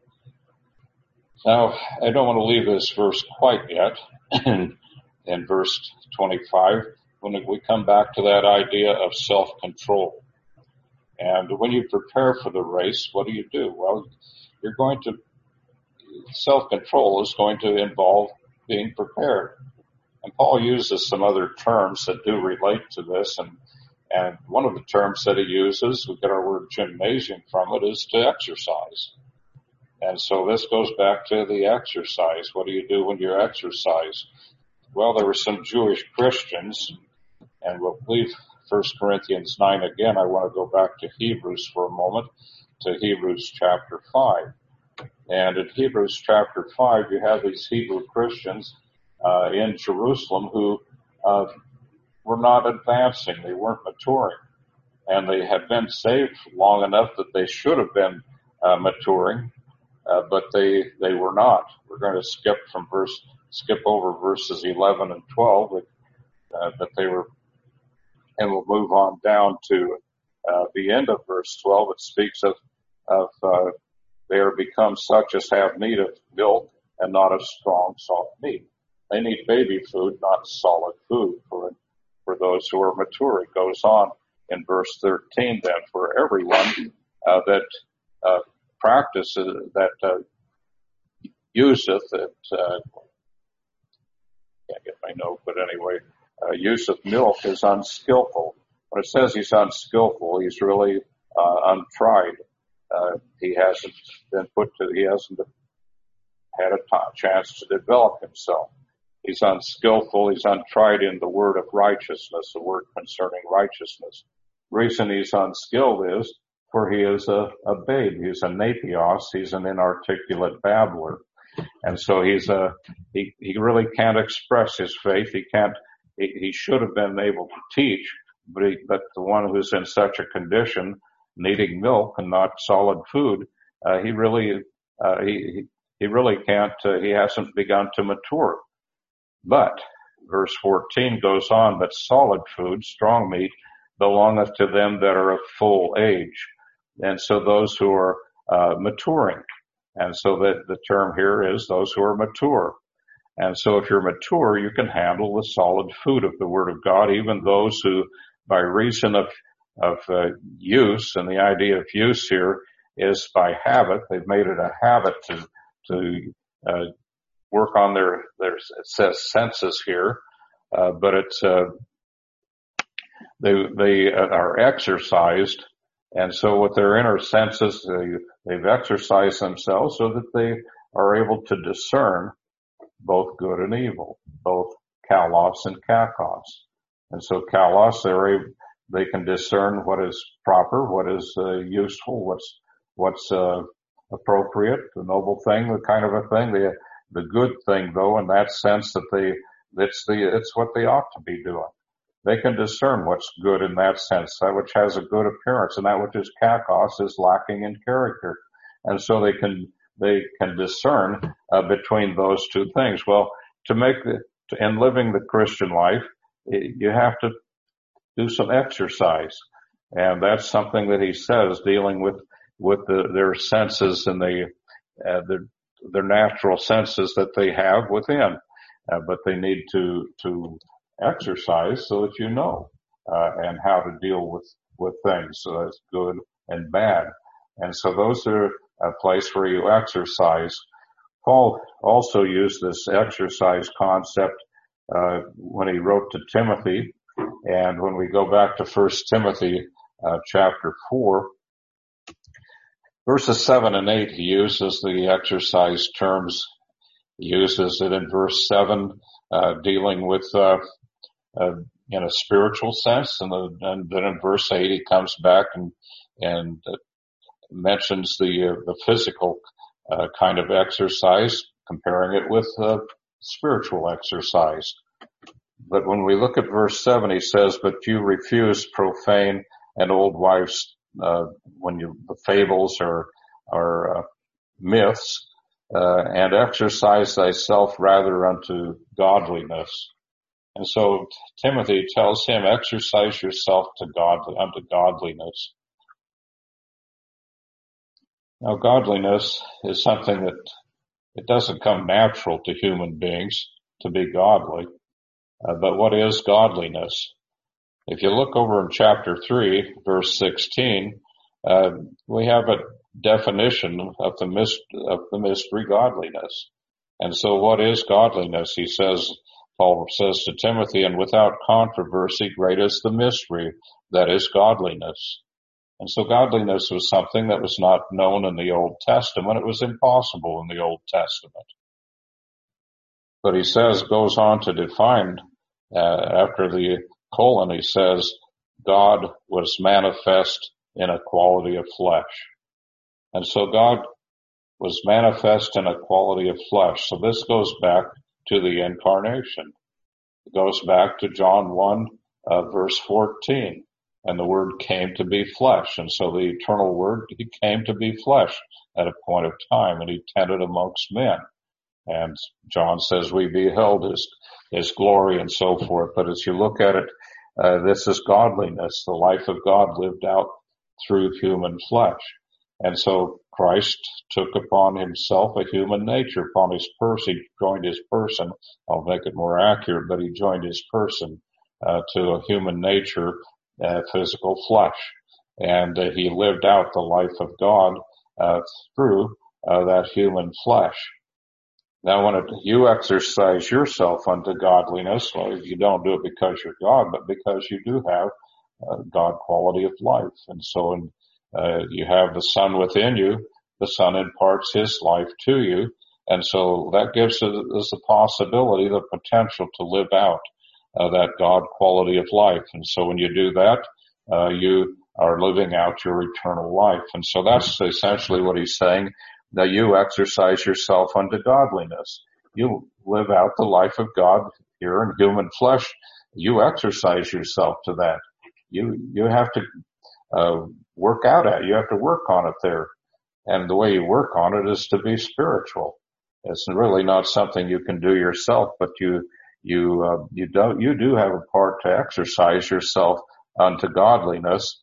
Now, I don't want to leave this verse quite yet. In verse twenty-five, when we come back to that idea of self-control. And when you prepare for the race, what do you do? Well, you're going to, self-control is going to involve being prepared. And Paul uses some other terms that do relate to this. And, and one of the terms that he uses, we get our word gymnasium from it, is to exercise. And so this goes back to the exercise. What do you do when you exercise? Well, there were some Jewish Christians, and we'll leave First Corinthians nine again. I want to go back to Hebrews for a moment, to Hebrews chapter five. And in Hebrews chapter five, you have these Hebrew Christians uh, in Jerusalem who uh, were not advancing. They weren't maturing. And they had been saved long enough that they should have been uh, maturing, uh, but they they were not. We're going to skip from verse skip over verses eleven and twelve, but, uh, but they were, and we'll move on down to uh, the end of verse twelve. It speaks of, of uh, they are become such as have need of milk and not of strong, soft meat. They need baby food, not solid food for for those who are mature. It goes on in verse thirteen then, for everyone uh, that uh, practices, that uh, useth it, uh, can't get my note, but anyway, uh, use of milk is unskillful. When it says he's unskillful, he's really uh, untried. Uh, he hasn't been put to, he hasn't had a t- chance to develop himself. He's unskillful, he's untried in the word of righteousness, the word concerning righteousness. The reason he's unskilled is for he is a, a babe. He's a napios, he's an inarticulate babbler. And so he's a, he, he really can't express his faith. He can't, he, he should have been able to teach, but he, but the one who's in such a condition, needing milk and not solid food, uh, he really, uh, he, he really can't, uh, he hasn't begun to mature. But verse fourteen goes on, but solid food, strong meat, belongeth to them that are of full age. And so those who are, uh, maturing. And so that the term here is those who are mature. And so if you're mature, you can handle the solid food of the Word of God, even those who, by reason of, of uh, use, and the idea of use here is by habit, they've made it a habit to, to, uh, work on their, their, it says senses here, uh, but it's, uh, they, they are exercised. And so with their inner senses, they, they've exercised themselves so that they are able to discern both good and evil, both kalos and kakos. And so kalos, they're, they can discern what is proper, what is uh, useful, what's what's uh, appropriate, the noble thing, the kind of a thing, the the good thing, though, in that sense that they it's the it's what they ought to be doing. They can discern what's good in that sense, that which has a good appearance, and that which is kakos is lacking in character. And so they can they can discern uh, between those two things. Well, to make the, in living the Christian life, you have to do some exercise, and that's something that he says, dealing with with the, their senses and the uh, their their natural senses that they have within, uh, but they need to to exercise so that you know uh, and how to deal with with things, so that's good and bad. And so those are a place where you exercise. Paul also used this exercise concept uh, when he wrote to Timothy. And when we go back to First Timothy uh, chapter four, verses seven and eight, he uses the exercise terms. He uses it in verse seven, uh, dealing with uh, uh, in a spiritual sense, and, the, and then in verse eight he comes back and and uh, mentions the uh, the physical uh, kind of exercise, comparing it with uh, spiritual exercise. But when we look at verse seven, he says, "But you refuse profane and old wives, uh, when you, the fables or, or, uh, myths, uh, and exercise thyself rather unto godliness." And so Timothy tells him, exercise yourself to God, unto godliness. Now, godliness is something that it doesn't come natural to human beings to be godly. Uh, but what is godliness? If you look over in chapter three, verse sixteen, uh, we have a definition of the myst- of the mystery godliness. And so what is godliness? He says, Paul says to Timothy, "And without controversy, great is the mystery, that is godliness." And so godliness was something that was not known in the Old Testament. It was impossible in the Old Testament. But he says, goes on to define, uh, after the colon, he says, God was manifest in a quality of flesh. And so God was manifest in a quality of flesh. So this goes back to the incarnation. It goes back to John one, uh, verse fourteen. And the Word came to be flesh. And so the eternal Word, he came to be flesh at a point of time, and he tended amongst men. And John says we beheld his, his glory and so forth. But as you look at it, uh, this is godliness, the life of God lived out through human flesh. And so Christ took upon himself a human nature, upon his person. He joined his person. I'll make it more accurate, but he joined his person, uh, to a human nature, uh, physical flesh. And uh, he lived out the life of God, uh, through, uh, that human flesh. Now, when it, you exercise yourself unto godliness, well, you don't do it because you're God, but because you do have uh, God quality of life. And so in, uh, you have the Son within you. The Son imparts his life to you. And so that gives us the possibility, the potential to live out uh, that God quality of life. And so when you do that, uh, you are living out your eternal life. And so that's essentially what he's saying. Now you exercise yourself unto godliness. You live out the life of God here in human flesh. You exercise yourself to that. You, you have to, uh, work out at it. You have to work on it there. And the way you work on it is to be spiritual. It's really not something you can do yourself, but you, you, uh, you don't, you do have a part to exercise yourself unto godliness.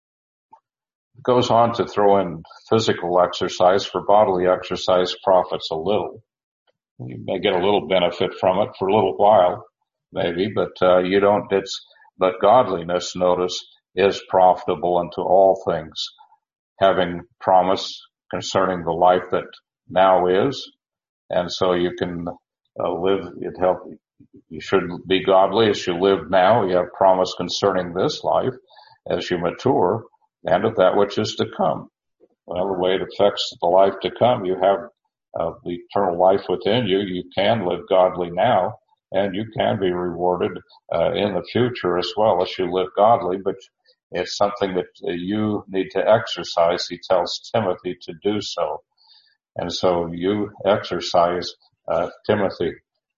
Goes on to throw in physical exercise, for bodily exercise profits a little. You may get a little benefit from it for a little while, maybe, but uh, you don't, it's, but godliness, notice, is profitable unto all things, having promise concerning the life that now is. And so you can uh, live, it help, you should be godly as you live now. You have promise concerning this life as you mature, and of that which is to come. Whatever way it affects the life to come, you have uh, the eternal life within you. You can live godly now, and you can be rewarded uh, in the future as well as you live godly, but it's something that you need to exercise. He tells Timothy to do so. And so you exercise uh, Timothy.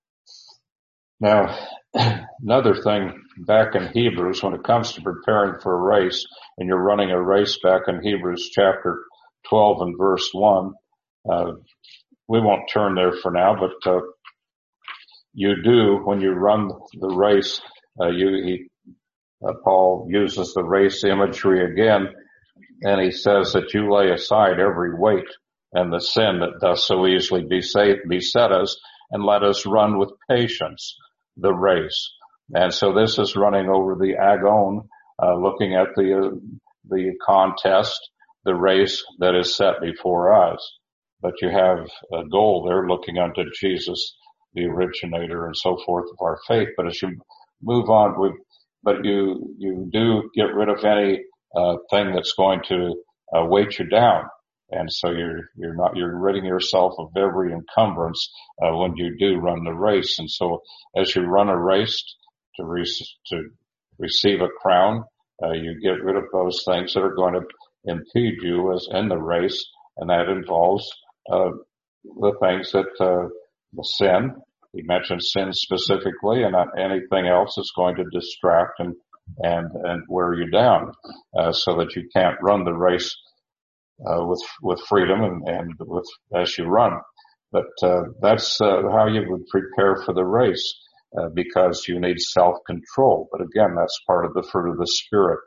Now, another thing back in Hebrews, when it comes to preparing for a race, and you're running a race back in Hebrews chapter twelve and verse one, uh, we won't turn there for now, but uh, you do, when you run the race, uh, you, he, uh, Paul uses the race imagery again, and he says that you lay aside every weight and the sin that does so easily beset us, and let us run with patience the race. And so this is running over the agon, uh, looking at the uh, the contest, the race that is set before us. But you have a goal there, looking unto Jesus, the originator and so forth of our faith. But as you move on with, but you you do get rid of any uh, thing that's going to uh, weight you down. And so you're, you're not, you're ridding yourself of every encumbrance, uh, when you do run the race. And so as you run a race to, re- to receive a crown, uh, you get rid of those things that are going to impede you as in the race. And that involves, uh, the things that, uh, the sin. He mentioned sin specifically, and not anything else that's going to distract and, and, and wear you down, uh, so that you can't run the race Uh, with, with freedom and, and with, as you run. But, uh, that's, uh, how you would prepare for the race, uh, because you need self-control. But again, that's part of the fruit of the Spirit.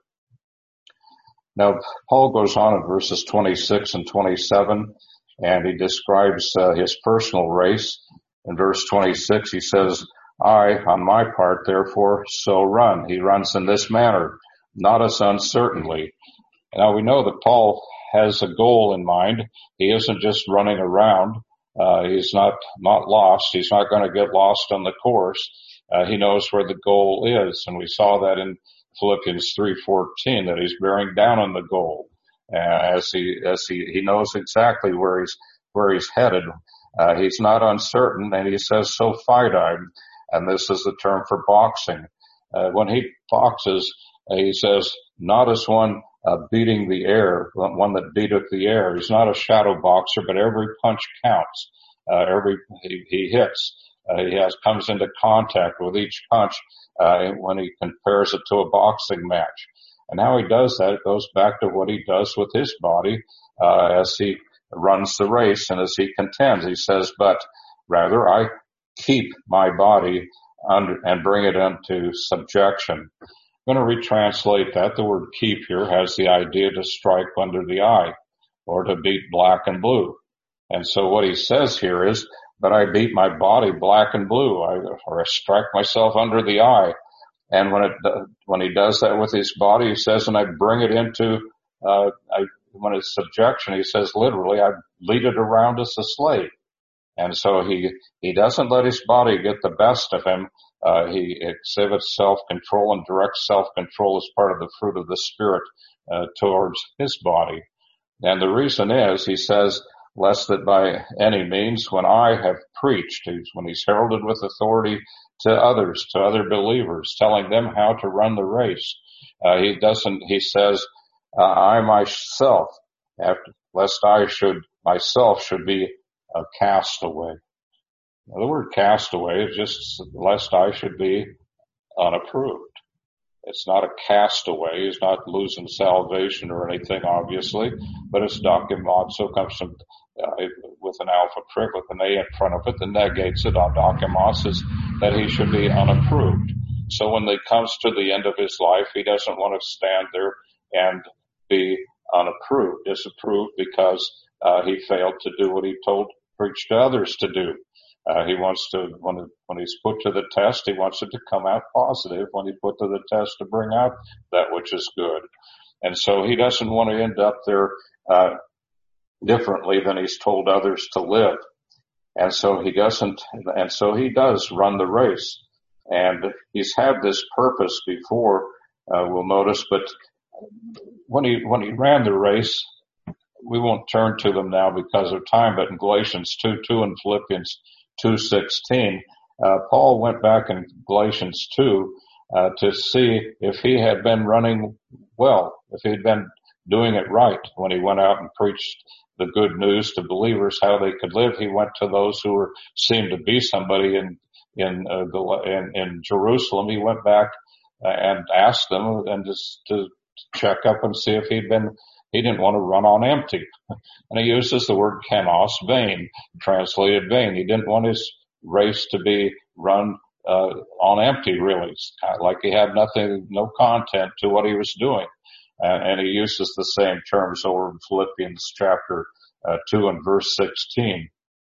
Now, Paul goes on in verses twenty-six and twenty-seven, and he describes, uh, his personal race. In verse twenty-six, he says, I, on my part, therefore, so run. He runs in this manner, not as uncertainly. Now, we know that Paul has a goal in mind. He isn't just running around. Uh, he's not, not lost. He's not going to get lost on the course. Uh, he knows where the goal is. And we saw that in Philippians three fourteen, that he's bearing down on the goal. Uh, as he, as he, he knows exactly where he's, where he's headed. Uh, he's not uncertain, and he says, so fight I. And this is the term for boxing. Uh, when he boxes, uh, he says, not as one Uh, beating the air, one that beateth the air. He's not a shadow boxer, but every punch counts. Uh, every, he, he hits. Uh, he has, comes into contact with each punch, uh, when he compares it to a boxing match. And how he does that, it goes back to what he does with his body, uh, as he runs the race and as he contends. He says, but rather I keep my body under and bring it into subjection. I'm going to retranslate that. The word keep here has the idea to strike under the eye or to beat black and blue. And so what he says here is, but I beat my body black and blue, I, or I strike myself under the eye. And when it, when he does that with his body, he says, and I bring it into, uh, I, when it's subjection, he says literally, I lead it around as a slave. And so he, he doesn't let his body get the best of him. Uh, he exhibits self-control, and direct self-control is part of the fruit of the Spirit, uh, towards his body. And the reason is, he says, lest that by any means, when I have preached, when he's heralded with authority to others, to other believers, telling them how to run the race, uh, he doesn't, he says, uh, I myself, after, lest I should, myself should be a castaway. Now, the word castaway is just lest I should be unapproved. It's not a castaway. He's not losing salvation or anything, obviously, but it's dokimazo, comes from, uh, with an alpha print with an A in front of it that negates it. On dokimos is that he should be unapproved. So when it comes to the end of his life, he doesn't want to stand there and be unapproved, disapproved, because uh, he failed to do what he told, preached to others to do. Uh, he wants to, when, when he's put to the test, he wants it to come out positive. When he's put to the test, to bring out that which is good. And so he doesn't want to end up there, uh, differently than he's told others to live. And so he doesn't, and so he does run the race. And he's had this purpose before, uh, we'll notice, but when he, when he ran the race, we won't turn to them now because of time, but in Galatians two two and Philippians two sixteen, uh, Paul went back in Galatians two uh, to see if he had been running well, if he'd been doing it right when he went out and preached the good news to believers, how they could live. He went to those who were seemed to be somebody in in uh, in, in Jerusalem. He went back and asked them and just to check up and see if he'd been. He didn't want to run on empty, and he uses the word kenos, vain, translated vain. He didn't want his race to be run uh, on empty, really, like he had nothing, no content to what he was doing. Uh, and he uses the same terms over in Philippians chapter uh, two and verse sixteen.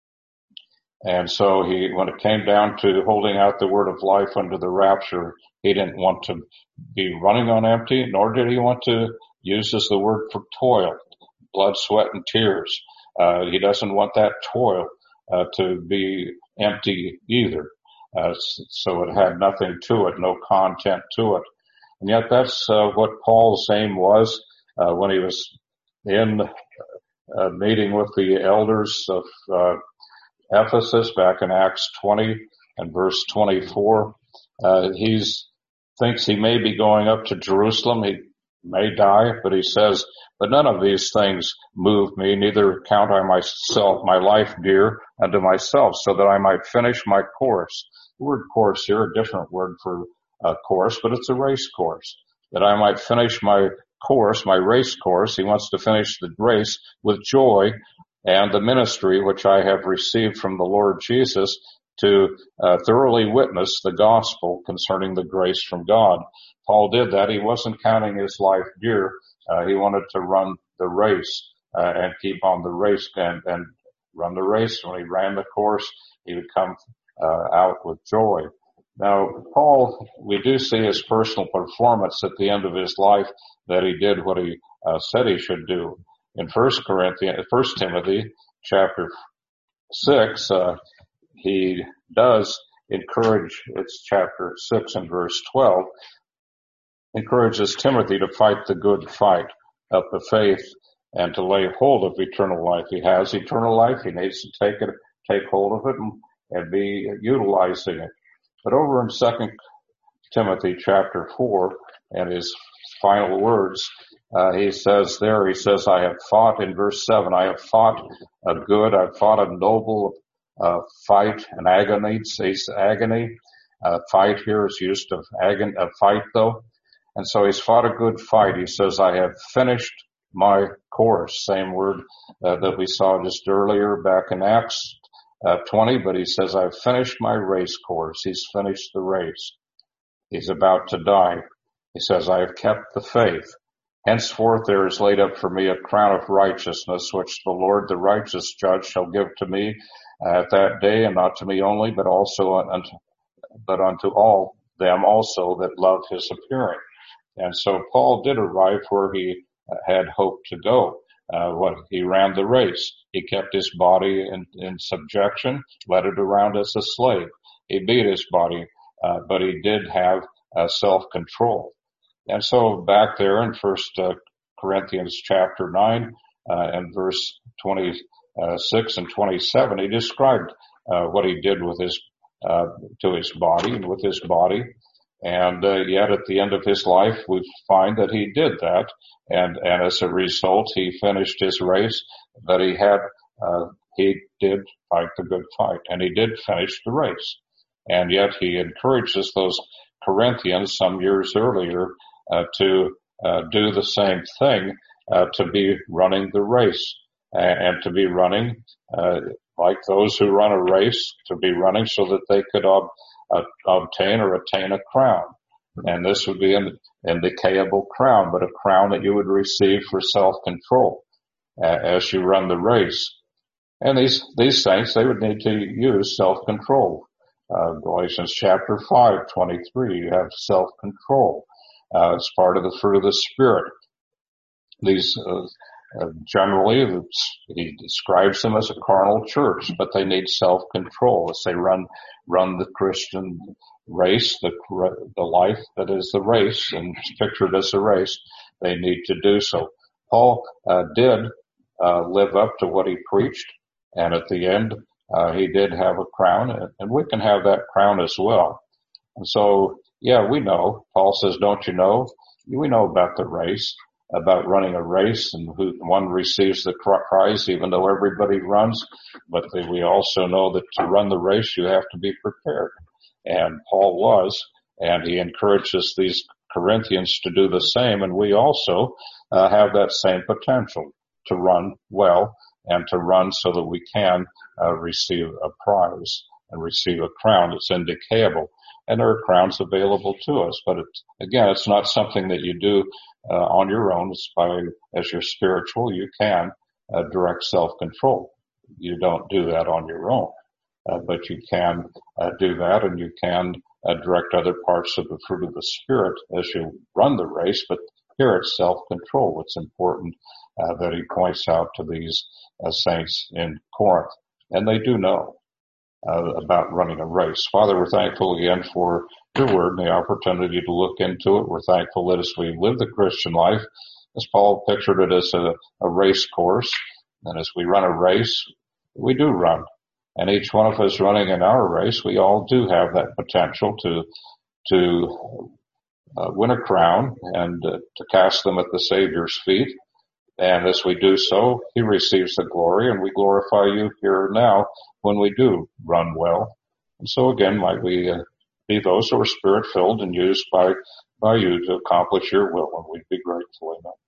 And so he, when it came down to holding out the word of life under the rapture, he didn't want to be running on empty, nor did he want to use the word for toil, blood, sweat, and tears. Uh, he doesn't want that toil uh, to be empty either. Uh, so it had nothing to it, no content to it. And yet that's uh, what Paul's aim was uh, when he was in a meeting with the elders of uh, Ephesus back in Acts twenty and verse twenty-four. Uh, he's thinks he may be going up to Jerusalem. He may die, but he says, but none of these things move me, neither count I myself, my life dear unto myself, so that I might finish my course. The word course here, a different word for uh, course, but it's a race course. That I might finish my course, my race course. He wants to finish the race with joy and the ministry which I have received from the Lord Jesus to uh, thoroughly witness the gospel concerning the grace from God. Paul did that. He wasn't counting his life dear. Uh, he wanted to run the race uh, and keep on the race and, and run the race. When he ran the course, he would come uh, out with joy. Now, Paul, we do see his personal performance at the end of his life that he did what he uh, said he should do. In First Corinthians, First Timothy, chapter six, uh, he does encourage. It's chapter six and verse twelve. Encourages Timothy to fight the good fight of the faith and to lay hold of eternal life. He has eternal life. He needs to take it, take hold of it, and, and be utilizing it. But over in Second Timothy chapter four, and his final words, uh, he says there, he says, I have fought, in verse seven, I have fought a good, I've fought a noble uh, fight, an agony, says agony. Uh, fight here is used of agony, a fight though. And so he's fought a good fight. He says, I have finished my course. Same word uh, that we saw just earlier back in Acts uh, twenty, but he says, I've finished my race course. He's finished the race. He's about to die. He says, I have kept the faith. Henceforth there is laid up for me a crown of righteousness, which the Lord, the righteous judge, shall give to me at that day, and not to me only, but also unto, but unto all them also that love his appearing. And so Paul did arrive where he had hoped to go. Uh, what he ran the race. He kept his body in, in subjection, led it around as a slave. He beat his body, uh, but he did have uh, self-control. And so back there in First uh, Corinthians chapter nine uh, and verse twenty-six and twenty-seven, he described uh, what he did with his uh, to his body and with his body. And uh, yet at the end of his life, we find that he did that. And, and as a result, he finished his race, but he had, uh, he did fight the good fight, and he did finish the race. And yet he encourages those Corinthians some years earlier, uh, to, uh, do the same thing, uh, to be running the race and, and to be running, uh, like those who run a race, to be running so that they could, uh, Uh, obtain or attain a crown. And this would be an indicatable crown, but a crown that you would receive for self-control uh, as you run the race. And these, these saints, they would need to use self-control. Uh, Galatians chapter five, twenty-three, you have self-control. Uh, it's part of the fruit of the Spirit. These, uh, uh, generally, he describes them as a carnal church, but they need self-control as they run, run the Christian race, the, the life that is the race, and pictured as a race. They need to do so. Paul, uh, did, uh, live up to what he preached, and at the end, Uh, he did have a crown, and we can have that crown as well. And so, yeah, we know. Paul says, don't you know? We know about the race, about running a race, and who one receives the prize, even though everybody runs. But we also know that to run the race, you have to be prepared. And Paul was, and he encourages these Corinthians to do the same. And we also uh, have that same potential to run well and to run so that we can uh, receive a prize and receive a crown that's indecayable. And there are crowns available to us. But it's, again, it's not something that you do uh, on your own. It's by, as you're spiritual, you can uh, direct self-control. You don't do that on your own. Uh, but you can uh, do that, and you can uh, direct other parts of the fruit of the Spirit as you run the race. But here it's self-control. It's important uh, that he points out to these uh, saints in Corinth. And they do know uh, about running a race. Father, we're thankful again for your word and the opportunity to look into it. We're thankful that as we live the Christian life, as Paul pictured it as a, a race course, and as we run a race, we do run. And each one of us running in our race, we all do have that potential to to uh, win a crown and uh, to cast them at the Savior's feet. And as we do so, he receives the glory, and we glorify you here now when we do run well. And so again, might we uh, be those who are Spirit-filled and used by by you to accomplish your will, and we'd be grateful. Amen.